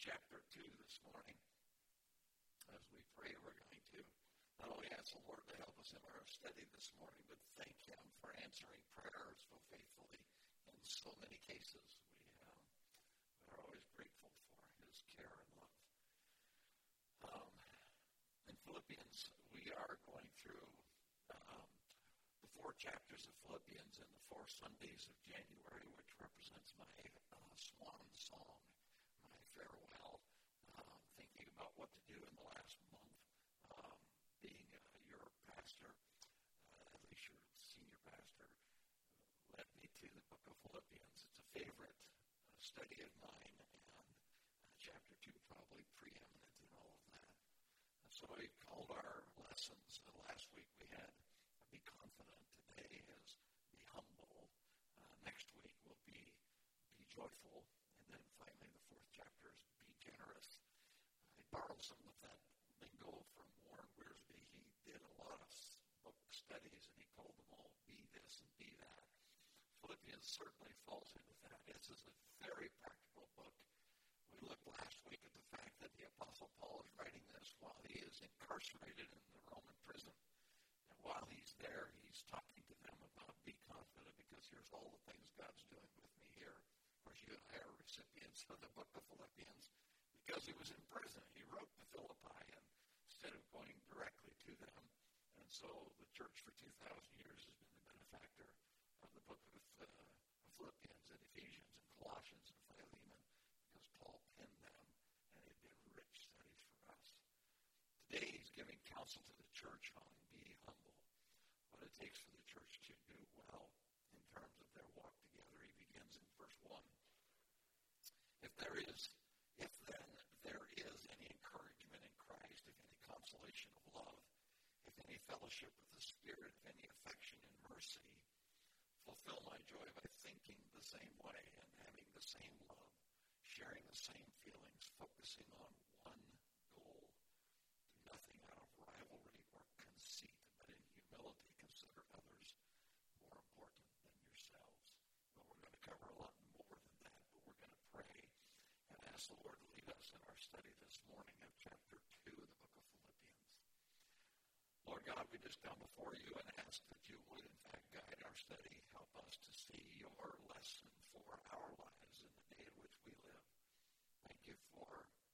chapter 2 this morning. As we pray, we're going to not only ask the Lord to help us in our study this morning, but thank Him for answering prayers so faithfully in so many cases. We are always grateful for His care and love. In Philippians, we are going through the 4 chapters of Philippians in the 4 Sundays of January, which represents my swan song, my farewell, thinking about what to do in the last month, being your pastor, at least your senior pastor, led me to the book of Philippians. It's a favorite study of mine, and chapter 2 probably preeminent in all of that. So we called our lessons. Last week we had Be Confident. Today is Be Humble. Next week will be Joyful. And then finally the 4th chapter is Be Generous. I borrowed some of that lingo from Warren Wiersbe. He did a lot of book studies, and he called them all Be This and Be That. Philippians certainly falls into that. This is a very practical book. We looked last week at the fact that the Apostle Paul is writing this while he is incarcerated in the Roman prison. And while he's there, he's talking to them about be confident, because here's all the things God's doing with me here. Of course, you and I are recipients of the book of Philippians because he was in prison. He wrote to Philippi and instead of going directly to them. And so the church for 2,000 years has been the benefactor of the book of Philippians and Ephesians and Colossians and Philemon, because Paul penned them, and they've been rich studies for us. Today he's giving counsel to the church on be humble, what it takes for the church to do well in terms of their walk together. He begins in verse 1. If then there is any encouragement in Christ, if any consolation of love, if any fellowship with the Spirit, if any affection and mercy, fulfill my joy by thinking the same way and having the same love, sharing the same feelings, focusing on one goal. Do nothing out of rivalry or conceit, but in humility consider others more important than yourselves. Well, we're going to cover a lot more than that, but we're going to pray and ask the Lord to lead us in our study this morning of chapter 2 of the book of Philippians. Lord God, we just come before you and ask that you would, in fact, guide our study. Help us to see your lesson for our lives in the day in which we live. Thank you for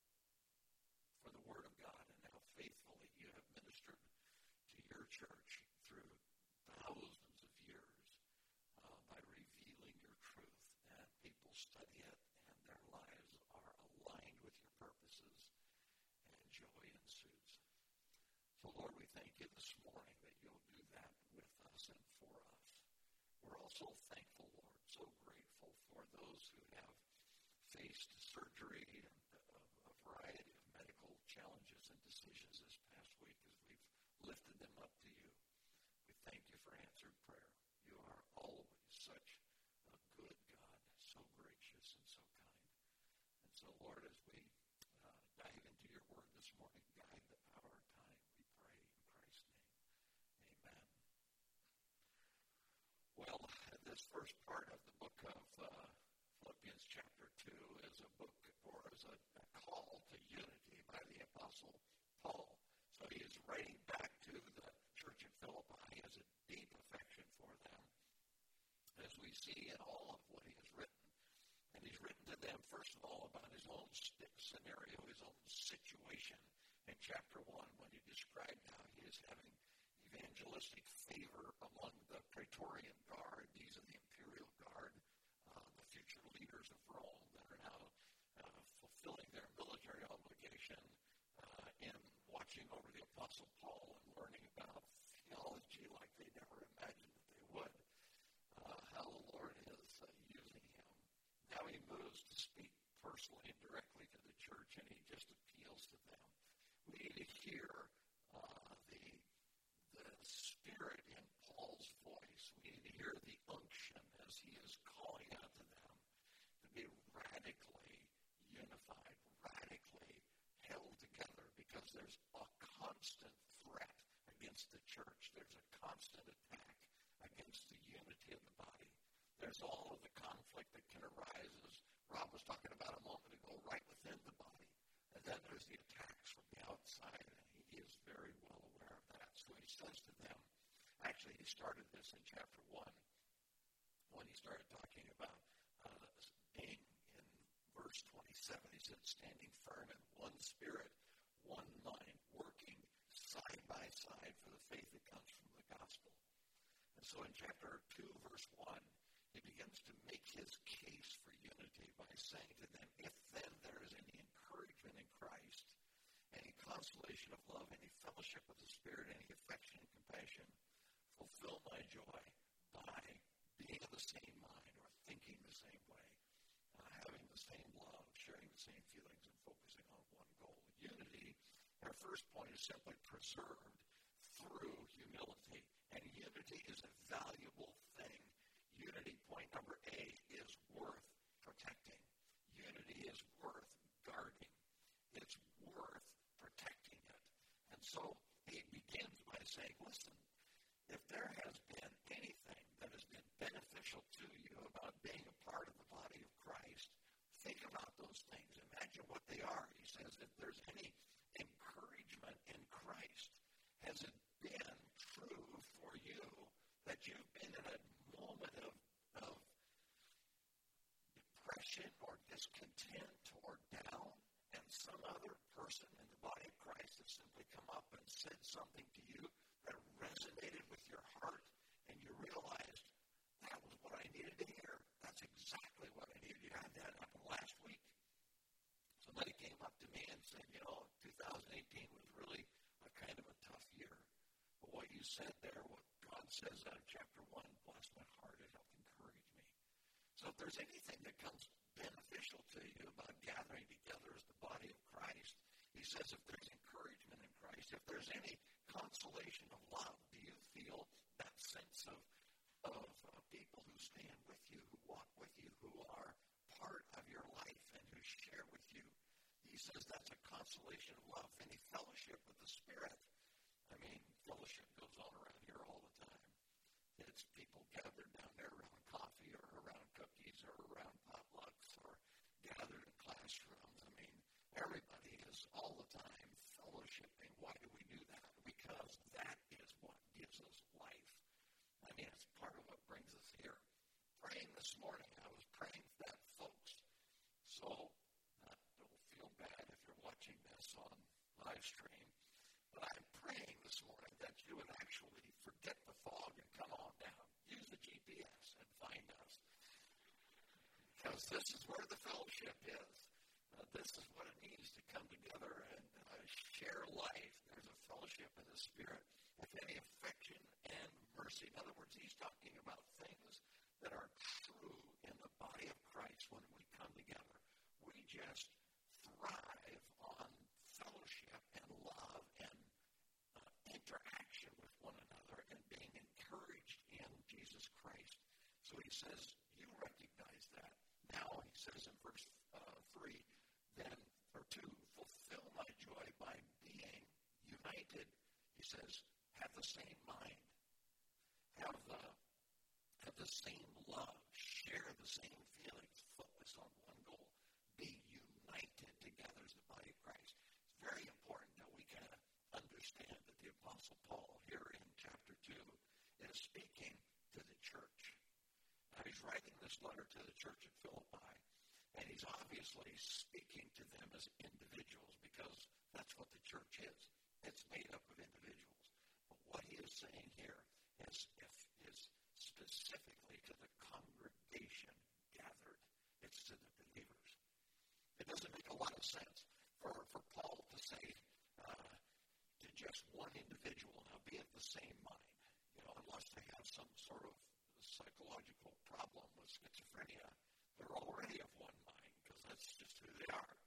the Word of God and how faithfully you have ministered to your church through thousands of years by revealing your truth. And people study it, and their lives are aligned with your purposes, and joy ensues. So, Lord, we thank you this morning that you'll do that with us and for us. We're also thankful, Lord, so grateful for those who have faced surgery and a variety of medical challenges and decisions this past week as we've lifted them up to you. We thank you for answered prayer. You are always such a good God, so gracious and so kind. And so, Lord, as we dive into your word this morning, guide our time, we pray in Christ's name. Amen. Well, this first part of the book of Philippians chapter 2 is a book, or is a call to unity by the Apostle Paul. So he is writing back to the church at Philippi. He has a deep affection for them, as we see in all of what he has written. And he's written to them, first of all, about his own scenario, his own situation in chapter 1, when he described how he is having evangelistic favor among the Praetorian Guard. These are the imperial guard, the future leaders of Rome that are now fulfilling their military obligation in watching over the Apostle Paul and learning about theology like they never imagined that they would. How the Lord is using him. Now he moves to speak personally and directly to the church, and he just appeals to them. We need to hear the Spirit in Paul's voice. We need to hear the unction as he is calling out to them to be radically unified, radically held together, because there's a constant threat against the church. There's a constant attack against the unity of the body. There's all of the conflict that can arise, as Rob was talking about a moment ago, right within the body. he says to them, actually he started this in chapter 1 when he started talking about being in verse 27. He said, standing firm in one spirit, one mind, working side by side for the faith that comes from the gospel. And so in chapter 2, verse 1, he begins to make his case for unity by saying to them, if then there is any encouragement in Christ, any consolation of love, any fellowship of the Spirit, any affection and compassion, fulfill my joy by being of the same mind or thinking the same way, having the same love, sharing the same feelings, and focusing on one goal. Unity, our first point, is simply preserved through humility. And unity is a valuable thing. Unity, point number A, is worth protecting. Unity is worth guarding. It's worth protecting it. And so he begins by saying, listen, if there has been anything that has been beneficial to you about being a part of the body of Christ, think about those things. Imagine what they are. He says, if there's any encouragement in Christ, has it been true for you that you've been in a moment of depression or discontent or down, and some other person in the body of Christ has simply come up and said something to you that resonated with your heart, and you realized that was what I needed to hear. That's exactly what I needed. You had that happen last week. Somebody came up to me and said, 2018 was really a kind of a tough year. But what you said there, what God says out of chapter 1, blessed my heart, it helped encourage me. So if there's anything that comes beneficial to you about gathering together as the body of Christ, he says if there's encouragement in Christ, if there's any consolation of love, do you feel that sense of people who stand with you, who walk with you, who are part of your life and who share with you? He says that's a consolation of love. Any fellowship with the Spirit. I mean, fellowship goes on around here all the time. It's people gathered down there around coffee or around cookies or around potlucks or gathered in classrooms. I mean, everybody is all the time fellowshipping. Why do we do that? Because that is what gives us life. I mean, it's part of what brings us here. Praying this morning, I was praying for that, folks. So, don't feel bad if you're watching this on live stream, but I'm praying this morning that you would actually forget the fog and come on down. Use the GPS and find us. Because this is where the fellowship is. This is what it means to come together and share life. There's a fellowship in the Spirit. If any affection and mercy. In other words, he's talking about things that are true in the body of Christ when we come together. We just thrive on fellowship and love and interaction with one another and being encouraged in Jesus Christ. So he says, you recognize that. Now he says in verse 3, then, or 2, fulfill my joy by being united. He says, have the same mind. Have the same love. Share the same feelings. Focus on one goal. Be united together as the body of Christ. It's very important that we kind of understand that the Apostle Paul here in chapter 2 is speaking to the church. Now he's writing this letter to the church at Philippi, and he's obviously speaking to them as individuals because that's what the church is. It's made up of individuals. But what he is saying here is specifically to the congregation gathered. It's to the believers. It doesn't make a lot of sense for Paul to say to just one individual, now be of the same mind, unless they have some sort of psychological problem with schizophrenia. They're already of one mind because that's just who they are.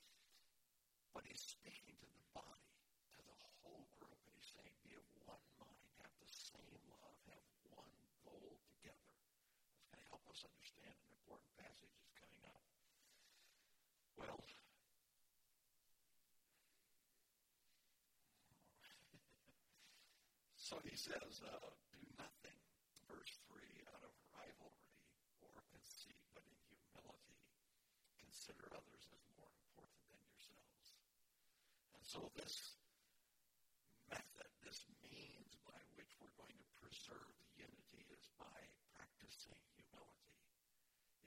But he's speaking to the body, to the whole group, and he's saying, be of one mind, have the same love, have one goal together. It's going to help us understand an important passage that's coming up. Well, so he says, do nothing, verse 3, out of rivalry or conceit, but in humility consider others as more important than yourselves. And so this method, this means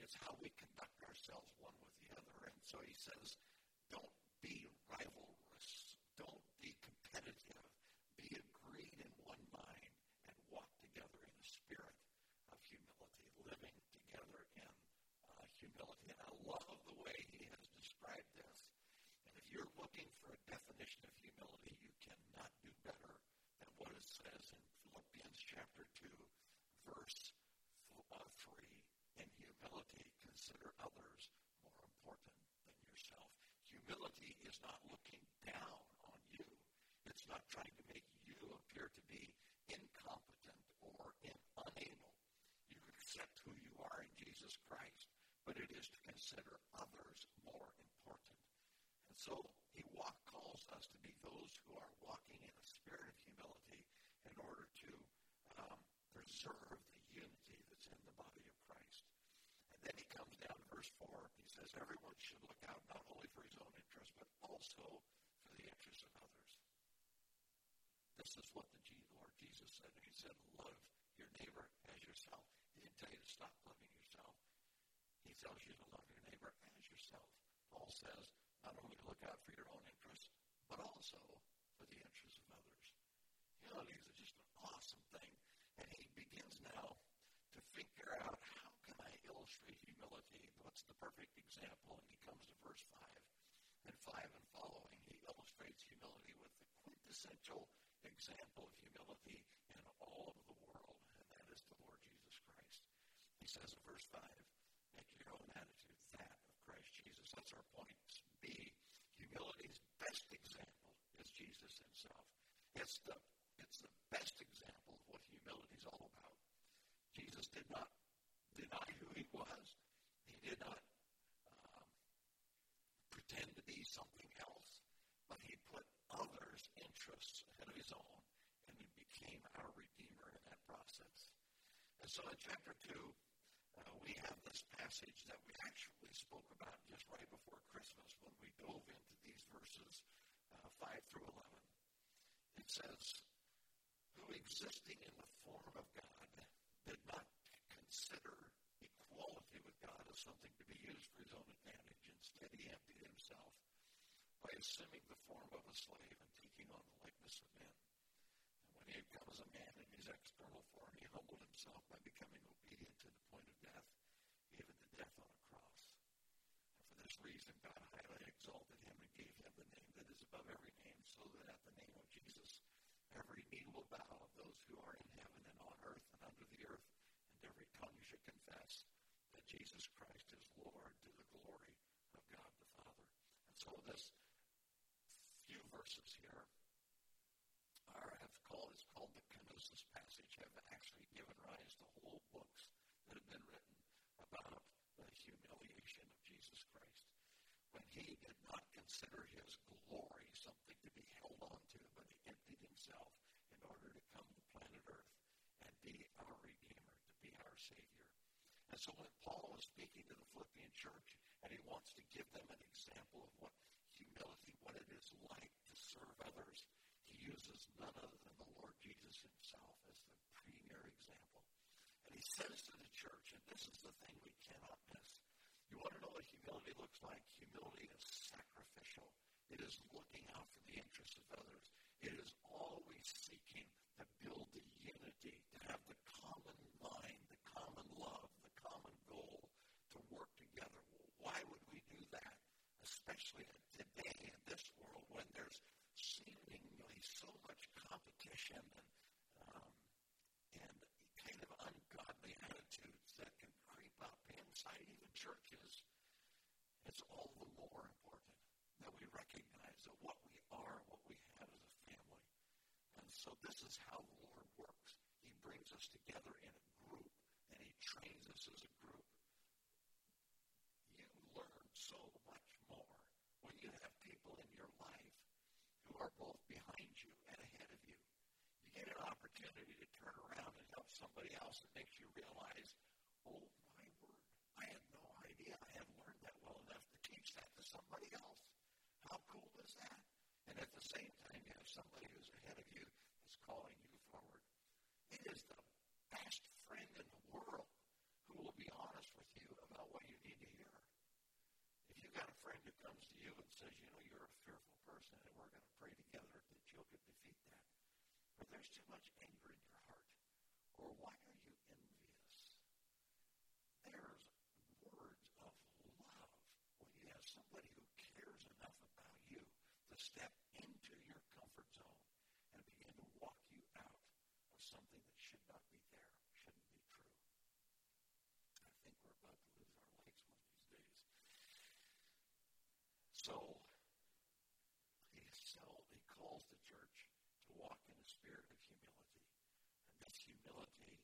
It's how we conduct ourselves one with the other. And so he says, don't be rivalrous. Don't be competitive. Be agreed in one mind and walk together in a spirit of humility, living together in humility. And I love the way he has described this. And if you're looking for a definition of humility, you cannot do better than what it says in Philippians chapter 2, verse 3. In humility, consider others more important than yourself. Humility is not looking down on you. It's not trying to make you appear to be incompetent or unable. You accept who you are in Jesus Christ, but it is to consider others more important. And so he calls us to be those who are walking in a spirit of humility in order to preserve the unity that's in the body of Christ. And then he comes down to verse 4. He says, everyone should look out not only for his own interest, but also for the interest of others. This is what the Lord Jesus said. He said, love your neighbor as yourself. He didn't tell you to stop loving yourself. He tells you to love your neighbor as yourself. Paul says, not only look out for your own interests, but also for the interests of others. Humility is just an awesome thing. And he begins now to figure out, how can I illustrate humility? What's the perfect example? And he comes to verse 5. And 5 and following, he illustrates humility with the quintessential example of humility in all of the world, and that is the Lord Jesus Christ. He says in verse 5, make your own attitude that of Christ Jesus. That's our point. B, humility's best example is Jesus himself. It's the best example of what humility is all about. Jesus did not deny who he was. He did not pretend to be something else, but he put others' interests ahead of his own, and he became our Redeemer in that process. And so in chapter 2, we have this passage that we actually spoke about just right before Christmas when we dove into these verses 5 through 11. It says, who existing in the form of God did not consider equality with God as something to be used for his own advantage. Instead, he emptied himself by assuming the form of a slave and taking on the likeness of men. And when he had come as a man in his external form, he humbled himself by becoming obedient to the point of death, even to death on a cross. And for this reason, God highly exalted him and gave him the name that is above every name, so that at the name of Jesus, every knee will bow of those who are in heaven and on earth and under the earth, and every tongue should confess that Jesus Christ is Lord, to the glory of God the Father. And so this few verses here it's called the Kenosis passage, have actually given rise to whole books that have been written about the humiliation of Jesus Christ. When he did not consider his glory something to be held on to, but he emptied himself in order to come to planet Earth and be our Redeemer, to be our Savior. And so when Paul was speaking to the Philippian church, and he wants to give them an example of what humility, what it is like to serve others, he uses none other than the Lord Jesus himself as the premier example. And he says to the church, and this is the thing we cannot miss, you want to know what humility looks like? Humility is sacrificial. It is looking out for the interests of others. It is always seeking to build the unity, to have the common mind, the common love, the common goal, to work together. Why would we do that? Especially today in this world when there's seemingly so much competition and kind of ungodly attitudes that can creep up inside even churches. It's all the more important that we recognize that what we are, what we have is a family. And so this is how the Lord works. He brings us together in a group, and he trains us as a group. You learn so much more when you have people in your life who are both behind you and ahead of you. You get an opportunity to turn around and help somebody else that makes you realize, oh my word, I had no idea I had learned that well enough to teach that to somebody else. How cool is that? And at the same time, you have somebody who's ahead of you that's calling you forward. It is the best friend in the world who will be honest with you about what says, you're a fearful person, and we're going to pray together that you could defeat that. Or there's too much anger in your heart. Or why are you envious? There's words of love when you have somebody who cares enough about you to step into your comfort zone and begin to walk you out of something that should not be there, shouldn't be true. I think we're about to lose our lights one of these days. So, he calls the church to walk in a spirit of humility. And this humility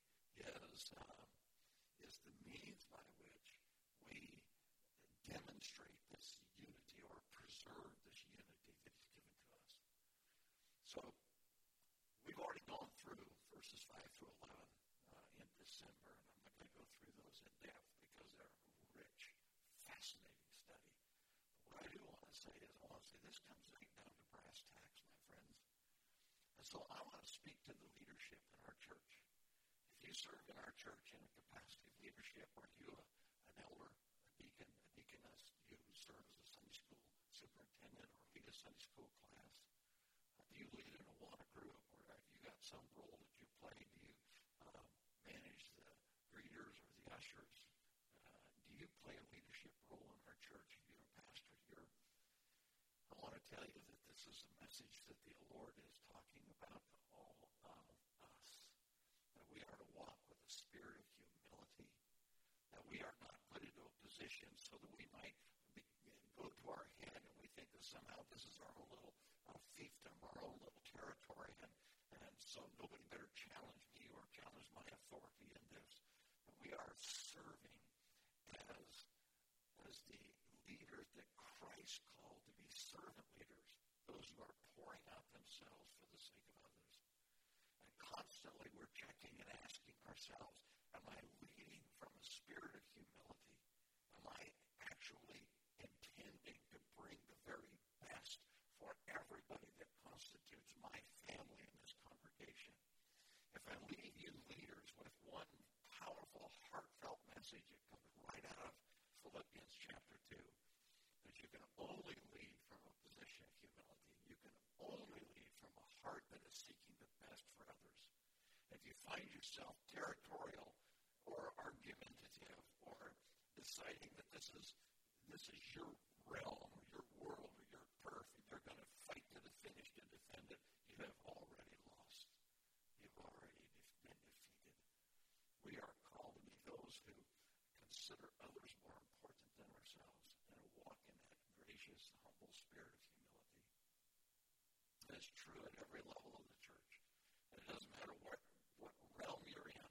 is the means by which we demonstrate this unity or preserve this unity that he's given to us. So, we've already gone through verses 5 through 11 in December, and I'm not going to go through those in depth because they're rich, fascinating study. But what I do want to say is, this comes right down to brass tacks, my friends. And so I want to speak to the leadership in our church. If you serve in our church in a capacity of leadership, or you an elder, a deacon, a deaconess, you serve as a Sunday school superintendent or lead a Sunday school class, do you lead an Awana group, or have you got some role that you play? Do you manage the greeters or the ushers? Do you play a leadership role in our church? If you're a pastor here, I want to tell you that this is a message that the Lord is talking about to all of us, that we are to walk with a spirit of humility, that we are not put into a position so that we might go to our head and we think that somehow this is our own little fiefdom, our own little territory, and so nobody better challenge me or challenge my authority in this. But we are serving as the leaders that Christ called to be servant leaders, those who are pouring out themselves for the sake of others. And constantly we're checking and asking ourselves, am I leading from a spirit of humility? Am I actually intending to bring the very best for everybody that constitutes my family in this congregation? If I leave you leaders with one powerful, heartfelt message that comes right out of Philippians chapter 2, that you can only lead from a position of humility. You can only lead from a heart that is seeking the best for others. If you find yourself territorial or argumentative or deciding that this is your realm or your world or your turf, and you're going to fight to the finish to defend it, you have already lost. You've already been defeated. We are called to be those who consider others more important than ourselves and walk in that gracious, humble spirit of humility. That's true at every level of the church. And it doesn't matter what realm you're in.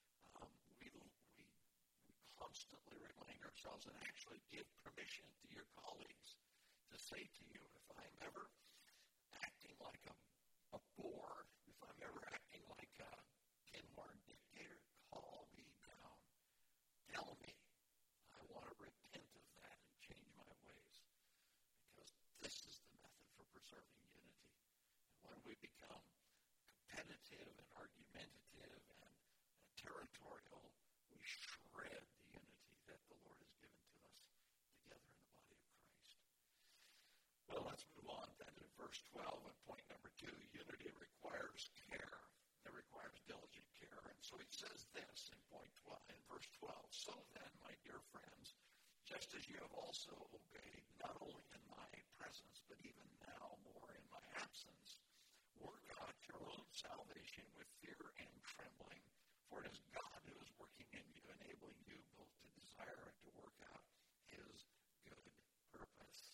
We constantly remind ourselves and actually give permission to your colleagues to say to you, if I'm ever acting like a bore, if I'm ever acting like a Kinhorn dictator, call me down. Tell me. I want to repent of that and change my ways. Because this is the method for preserving unity. And when we become competitive and argumentative and territorial, we shred the unity that the Lord has given to us together in the body of Christ. Well, let's move on then to verse 12 and point number 2. Unity requires care. It requires diligent care. And so he says this in verse 12. So then, my dear friends, just as you have also obeyed, not only in my presence, but even now more in my absence, work out your own salvation with fear and trembling, for it is God who is working in you, enabling you both to desire and to work out his good purpose.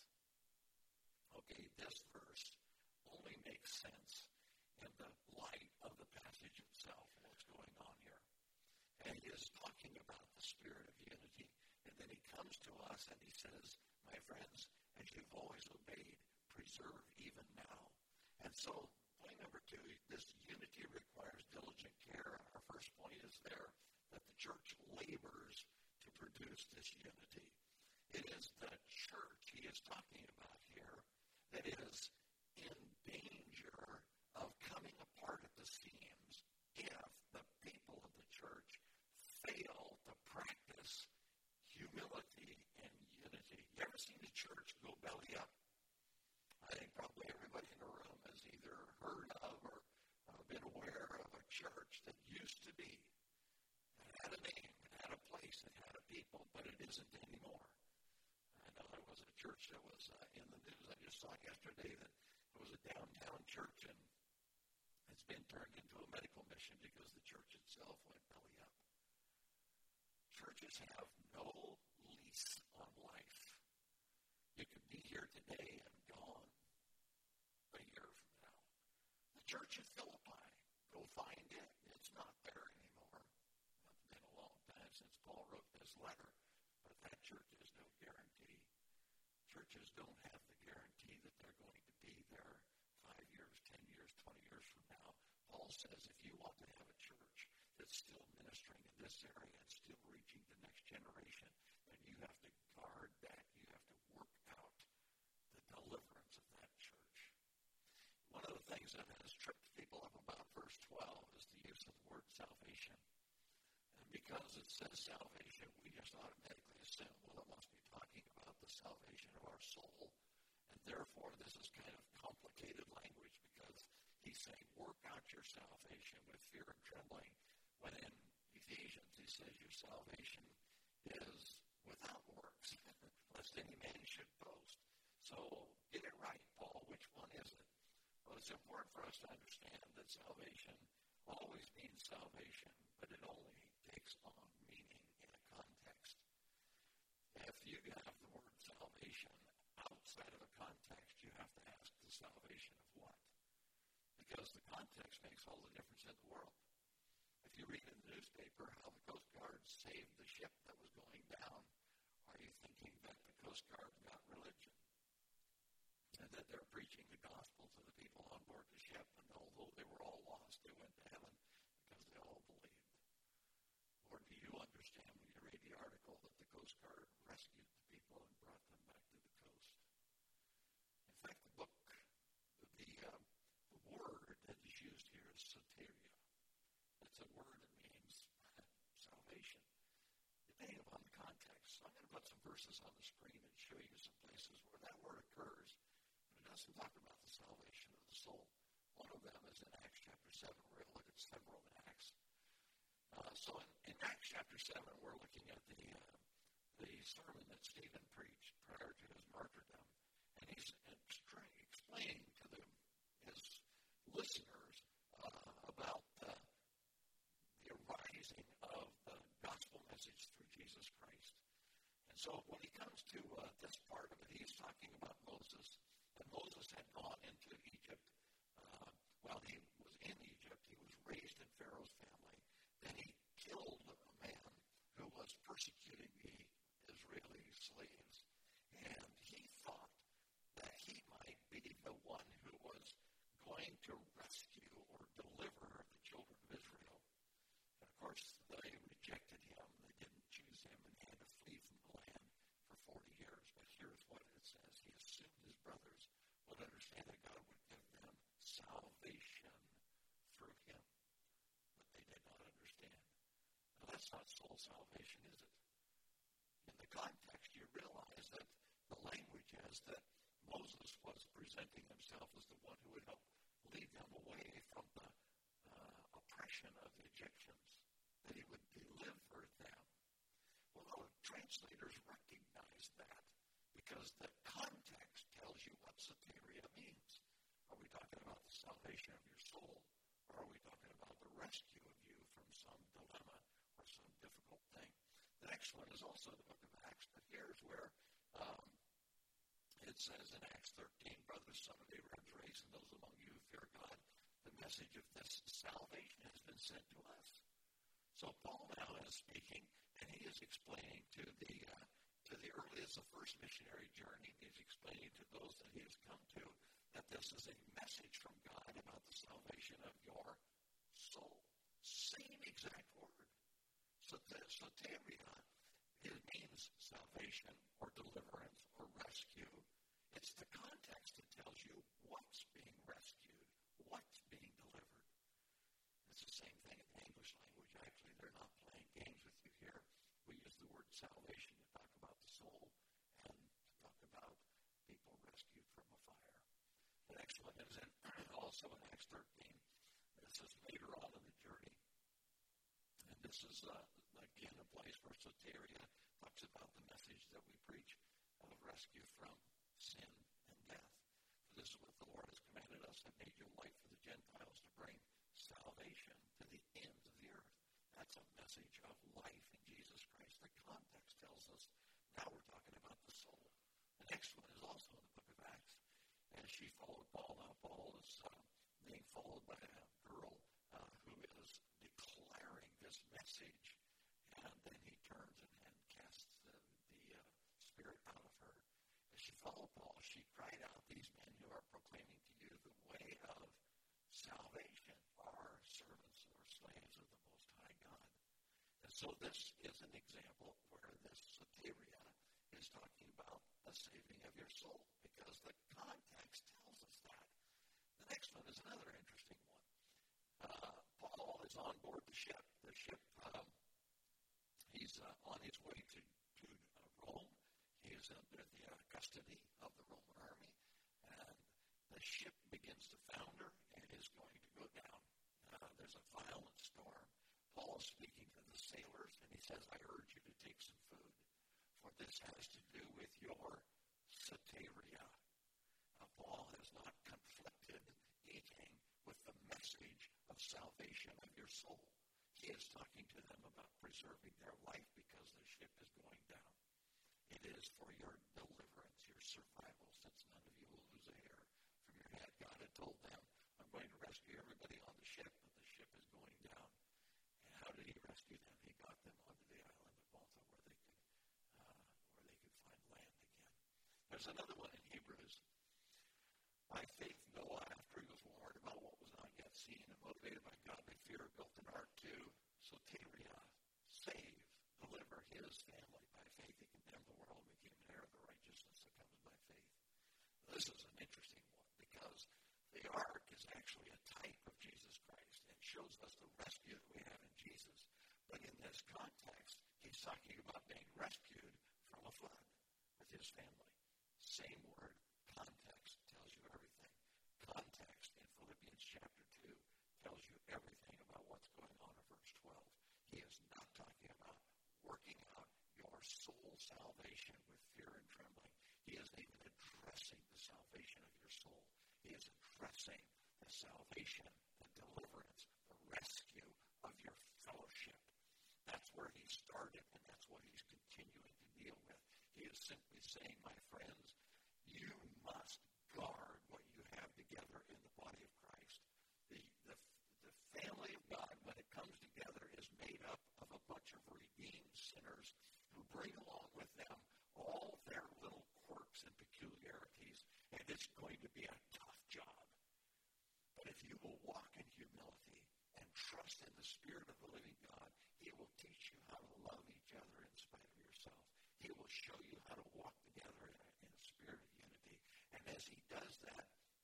Okay, this verse only makes sense in the light of the passage itself, what's going on here. And he is talking about the spirit of unity, and then he comes to us and he says, my friends, as you've always obeyed, preserve even now. And so, point number 2, this unity requires diligent care. Our first point is there, that the church labors to produce this unity. It is the church he is talking about here that is in danger of coming apart at the seams if the people of the church fail to practice humility and unity. You ever seen the church go belly up? people, but it isn't anymore. I know there was a church that was in the news. I just saw yesterday that it was a downtown church, and it's been turned into a medical mission because the church itself went belly up. Churches have no lease on life. You could be here today and gone a year from now. The church at Philippi, go find it. It's not there anymore. It's been a long time since Paul wrote this letter, but that church has no guarantee. Churches don't have the guarantee that they're going to be there 5 years, 10 years, 20 years from now. Paul says if you want to have a church that's still ministering in this area and still reaching the next generation, then you have to guard that. You have to work out the deliverance of that church. One of the things that has tripped people up about verse 12 is the use of the word salvation. And because it says salvation, we just automatically assume, well, it must be talking about the salvation of our soul. And therefore, this is kind of complicated language because he's saying, work out your salvation with fear and trembling. When in Ephesians, he says your salvation is without works, lest any man should boast. So get it right, Paul. Which one is it? Well, it's important for us to understand that salvation always means salvation, but it only takes on meaning in a context. If you have the word salvation outside of a context, you have to ask the salvation of what? Because the context makes all the difference in the world. If you read in the newspaper how the Coast Guard saved the ship that was going down, are you thinking that the Coast Guard got religion? And that they're preaching the gospel to the people on board the ship, and although they were all lost, they went to heaven because they all believed? Or do you understand when you read the article that the Coast Guard rescued the people and brought them back to the coast? In fact, the word that is used here is soteria. It's a word that means salvation, depending upon the context. So I'm going to put some verses on the screen and show you some places where that word occurs. But it doesn't talk about the salvation of the soul. One of them is in Acts chapter 7. We're going to look at several in Acts. So in Acts chapter 7, we're looking at the sermon that Stephen preached prior to his martyrdom. And he's explaining to his listeners about the arising of the gospel message through Jesus Christ. And so when he comes to this part of it, he's talking about Moses. And Moses had gone into Egypt. While he was in Egypt, he was raised in Pharaoh's family. Then he killed a man who was persecuting the Israeli slaves. And he thought that he might be the one who was going to rescue or deliver the children of Israel. And of course, they rejected him. They didn't choose him, and he had to flee from the land for 40 years. But here's what it says. He assumed his brothers would understand that God would give them salvation through him. But they did not understand. Now, that's not soul salvation, is it? In the context, you realize that the language is that Moses was presenting himself as the one who would help lead them away from the oppression of the Egyptians, that he would deliver them. Well, the translators recognize that because the context tells you what soteria means. Are we talking about the salvation of your soul, or are we talking about the rescue of you from some dilemma or some difficult thing? The next one is also the book of Acts, but here's where it says in Acts 13, brothers, son of Abraham's race, and those among you who fear God, the message of this salvation has been sent to us. So Paul now is speaking, and he is explaining to the earliest, the first missionary journey, he's explaining to those that he has come to that this is a message from God about the salvation of your soul. Same exact word. Soteria, it means salvation or deliverance or rescue. It's the context that tells you what's being rescued, what's being delivered. It's the same thing in the English language. Actually, they're not playing games with you here. We use the word salvation to talk about the soul and to talk about people rescued from a fire. The next one is also in Acts 13. This is later on in the journey. And this is, again, a place where soteria talks about the message that we preach of rescue from sin and death. For this is what the Lord has commanded us, and made you a light for the Gentiles to bring salvation to the ends of the earth. That's a message of life in Jesus Christ. The context tells us now we're talking about the soul. The next one is also in the book of Acts. As she followed Paul, now Paul is being followed by a girl who is declaring this message, and then he turns and casts the spirit out of her. As she followed Paul, she cried out, "These men who are proclaiming to you the way of salvation are servants or slaves of the Most High God." And so this is an example where this soteria is talking about the saving of your soul, because the context tells us that. The next one is another interesting one. Paul is on board the ship. The ship, he's on his way to Rome. He is under the custody of the Roman army, and the ship begins to founder and is going to go down. There's a violent storm. Paul is speaking to the sailors, and he says, "I urge you to take some food, for this has to do with your soteria." Paul has not conflicted eating with the message of salvation of your soul. He is talking to them about preserving their life because the ship is going down. It is for your deliverance, your survival, since none of you will lose a hair from your head. God had told them, "I'm going to rescue everybody on the ship, but the ship is going down." And how did he rescue them? He got them onto the island of Malta where they could find land again. There's another one in Hebrews. By faith, Noah, after he was warned about what was not yet seen and motivated by godly fear, built an ark to soteria, save, deliver his family. By faith, he condemned the world and became an heir of the righteousness that comes by faith. This is an interesting one because the ark is actually a type of Jesus Christ and shows us the rescue that we have in Jesus. But in this context, he's talking about being rescued from a flood with his family. Same word, context tells you everything. Context in Philippians chapter 2 tells you everything about what's going on in verse 12. He is not talking about working out your soul salvation with fear and trembling. He isn't even addressing the salvation of your soul. He is addressing the salvation, the deliverance, the rescue of your fellowship. That's where he started, and that's what he's continuing to deal with. He is simply saying, my friends, you must guard what you have together in the body of Christ. The family of God, when it comes together, is made up of a bunch of redeemed sinners who bring along with them all their little quirks and peculiarities, and it's going to be a tough job. But if you will walk in humility and trust in the Spirit of the living God, he will teach you how to love each other in spite of yourself. He will show you how to walk together in a spirit of unity. And as he does that,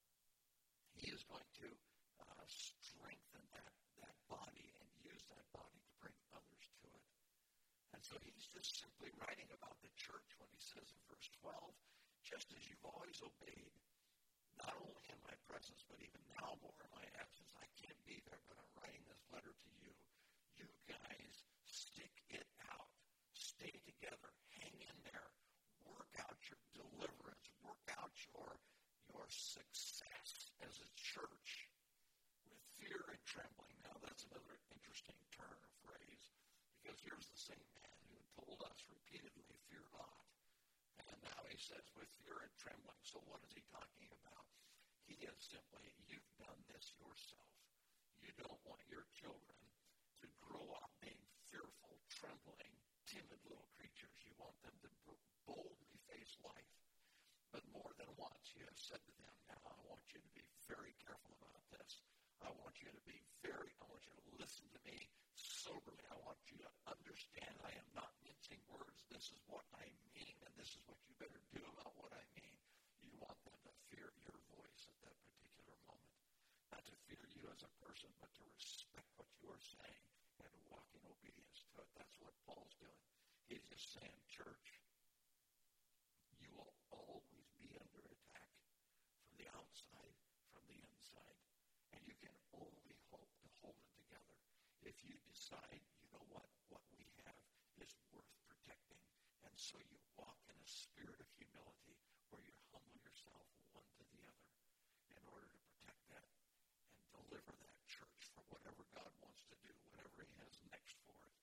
he is going to strengthen that body and use that body to bring others to it. And so he's just simply writing about the church when he says in verse 12, just as you've always obeyed, not only in my presence, but even now more in my absence. I can't be there, but I'm writing this letter to you. You guys stick it out. Stay together. Hang in there. Work out your deliverance. Work out your success as a church with fear and trembling. Now, that's another interesting turn of phrase, because here's the same man who told us repeatedly, fear not. And now he says, with fear and trembling. So what is he talking about? He is simply, you've done this yourself. You don't want your children to grow up being fearful, trembling, timid little creatures. You want them to boldly face life. But more than once, you have said to them, now I want you to be very careful about this. I want you to listen to me soberly. I want you to understand I am not mincing words. This is what I mean, and this is what you better do about what I mean. You want them to fear your voice at that particular moment. Not to fear you as a person, but to respect what you are saying and to walk in obedience to it. That's what Paul's doing. He's just saying, church, you will always be under attack from the outside, from the inside, and you can only hope to hold it together if you decide, you know what we have is worth protecting, so you walk in a spirit of humility where you humble yourself one to the other in order to protect that and deliver that church for whatever God wants to do, whatever he has next for it.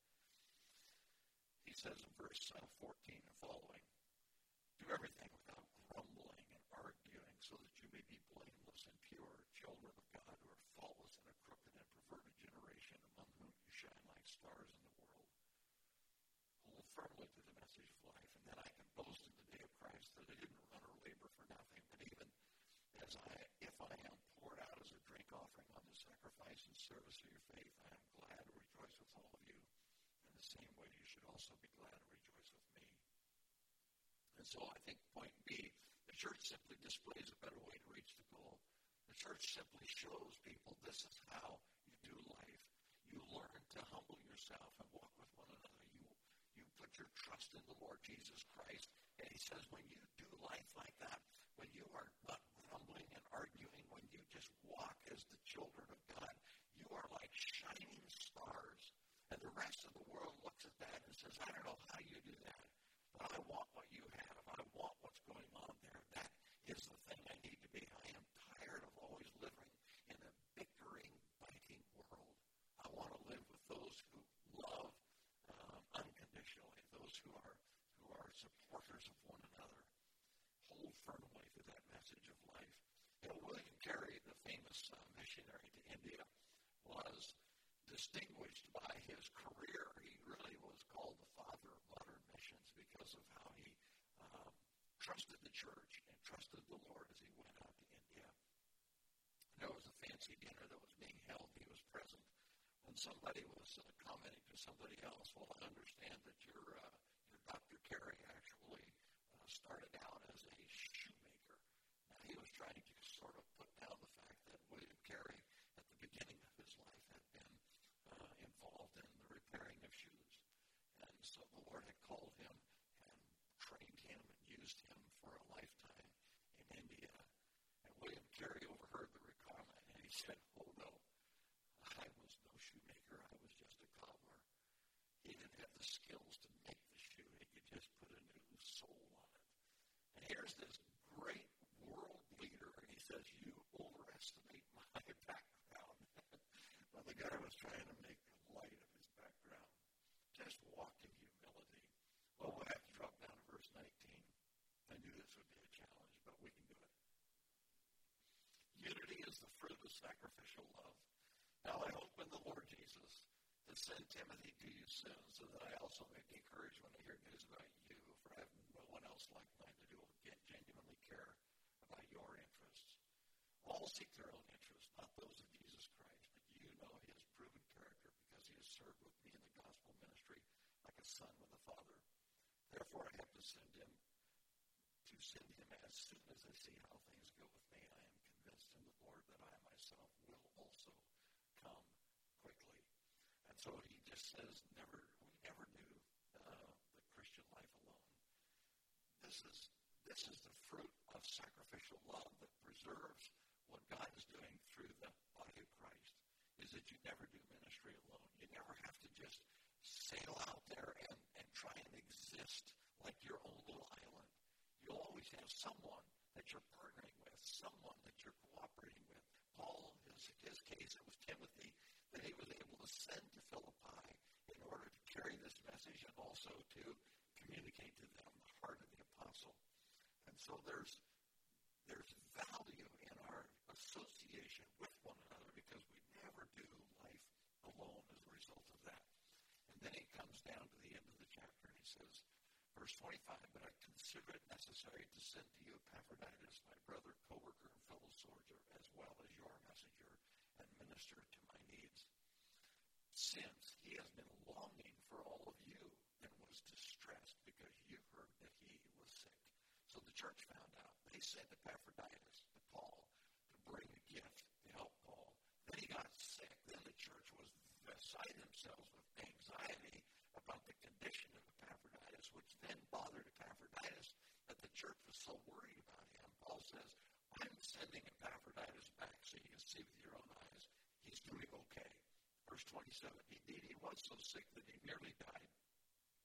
He says in verse 14 and following, do everything without grumbling and arguing so that you may be blameless and pure, children of God who are faultless in a crooked and perverted generation among whom you shine like stars in the world. Hold firmly to the message of life, and then I can boast in the day of Christ that I didn't run or labor for nothing, but even if I am poured out as a drink offering on the sacrifice and service of your faith, I am glad to rejoice with all of you. In the same way, you should also be glad and rejoice with me. And so I think point B, the church simply displays a better way to reach the goal. The church simply shows people this is how you do life. You learn to humble yourself and walk with one another. You put your trust in the Lord Jesus Christ. And he says when you do life like that, when you are not grumbling and arguing, when you just walk as the children of God, you are like shining stars. And the rest of the world looks at that and says, I don't know how you do that, but I want what you have. I want what's going on there. That is the thing I need to be. I am tired of always living in a bickering, biting world. I want to live with those who love unconditionally, those who are supporters of one another. Hold firmly to that message of life. William Carey, the famous missionary to India, was distinguished by his career. He really was called the father of modern missions because of how he trusted the church and trusted the Lord as he went out to India. There was a fancy dinner that was being held. He was present. When somebody was commenting to somebody else, well, I understand that your Dr. Carey actually started out as a shoemaker. Now, he was trying to sort of put down the fact that William Carey, at the beginning of his life, had been involved in the repairing of shoes. And so the Lord had called him and trained him and used him for a lifetime in India. And William Carey overheard the comment, and he said, oh, no, I was no shoemaker. I was just a cobbler. He didn't have the skills to make the shoe. He could just put a new sole on it. And here's this great world leader, and he says, you overestimate my background. Well, the guy was trying to make light of his background. Just walk in humility. Well, we'll have to drop down to verse 19. I knew this would be a challenge, but we can do it. Unity is the fruit of sacrificial love. Now I hope in the Lord Jesus to send Timothy to you soon, so that I also may be encouraged when I hear news about you, for I have no one else like mine to do genuinely care about your interests. All seek their own interests, not those of Jesus Christ, but you know his proven character because he has served with me in the gospel ministry like a son with a father. Therefore, I have to send him as soon as I see how things go with me. I am convinced in the Lord that I myself will also come quickly. And so he just says, we never knew the Christian life alone. This is the fruit of sacrificial love that preserves what God is doing through the body of Christ, is that you never do ministry alone. You never have to just sail out there and try and exist like your own little island. You'll always have someone that you're partnering with, someone that you're cooperating with. Paul, in his case, it was Timothy that he was able to send to Philippi in order to carry this message and also to communicate to them the heart of the apostle. And so there's value in our association with one another because we never do life alone as a result of that. And then he comes down to the end of the chapter and he says, verse 25, but I consider it necessary to send to you Epaphroditus, my brother, co-worker, and fellow soldier, as well as your messenger and minister to my needs. Since he has been longing for all of you and was distressed because you heard that he was sick. So the church found out. They sent Epaphroditus to Paul to bring a gift to help Paul. Then he got sick. Then the church was beside themselves with anxiety about the condition of Epaphroditus, which then bothered Epaphroditus that the church was so worried about him. Paul says, I'm sending Epaphroditus back so you can see with your own eyes. He's doing okay. Verse 27, indeed, he was so sick that he nearly died.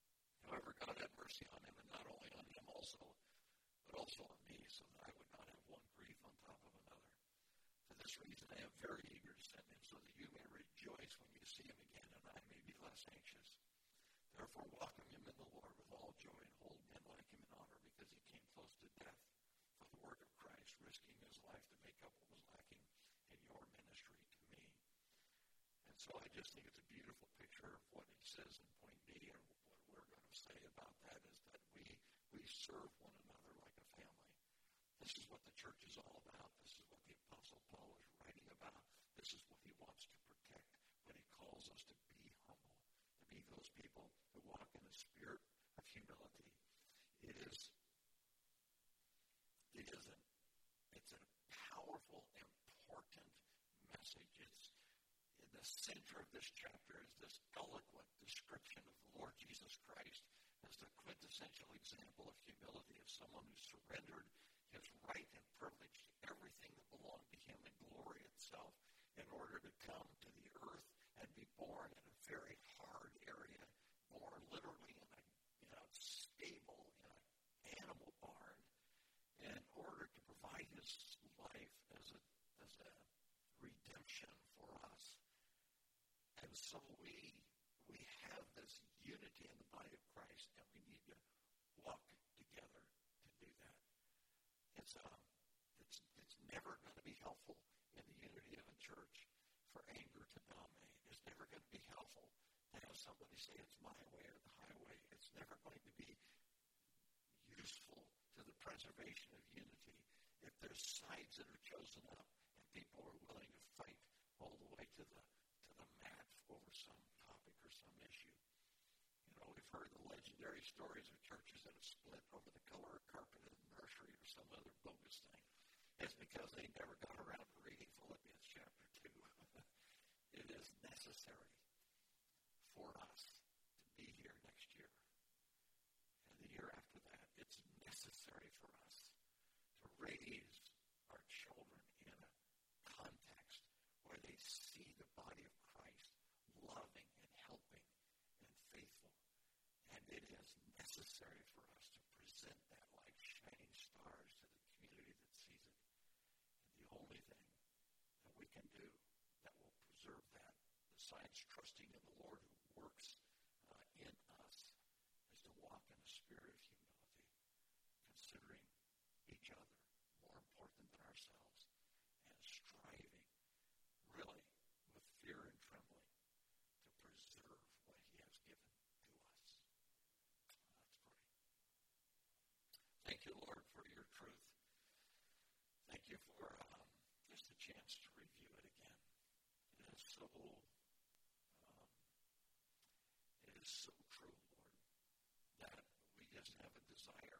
However, God had mercy on him, and not only on him also, but also on me, so that I would not have one grief on top of another. For this reason, I am very eager to send him, so that you may rejoice when you see him again, and I may be less anxious. Therefore, welcome him in the Lord with all joy, and hold men like him in honor, because he came close to death for the work of Christ, risking his life to make up what was lacking in your ministry to me. And so I just think it's a beautiful picture of what he says in point B, and what we're going to say about that is that we serve one another like a family. This is what the church is all about. This is what the Apostle Paul is writing about. This is what he wants to protect when he calls us to be humble, to be those people who walk in the spirit of humility. It's a powerful, important message. It's in the center of this chapter is this eloquent description of the Lord Jesus Christ as the quintessential example of humility, of someone who surrendered his right and privilege to everything that belonged to him in glory itself in order to come to the earth and be born in a very hard area, born literally in a stable, in an animal barn, in order to provide his life as a redemption for us. And so we have this unity in the body of Christ, and we need to walk together to do that. It's never going to be helpful in the unity of a church for anger to dominate. It's never going to be helpful to have somebody say it's my way or the highway. It's never going to be useful to the preservation of unity if there's sides that are chosen up and people are willing to fight all the way to the mat over some topic or some issue. You know, we've heard the legendary stories of churches that have split over the color of carpet in the nursery or some other bogus thing. It's because they never got around to reading Philippians chapter 2. It is necessary for us to be here next year and the year after that. It's necessary for us to raise our children in a context where they see the body of Christ loving and helping and faithful. And it is necessary for us to present that like shining stars to the community that sees it. And the only thing that we can do that will preserve that, besides trusting in the Lord who works in us, is to walk in a spirit of humility, considering each other more important than ourselves, and striving really with fear and trembling to preserve what he has given to us. Let's pray. Thank you, Lord, for your truth. Thank you for just a chance to review it again. It is so true, Lord, that we just have a desire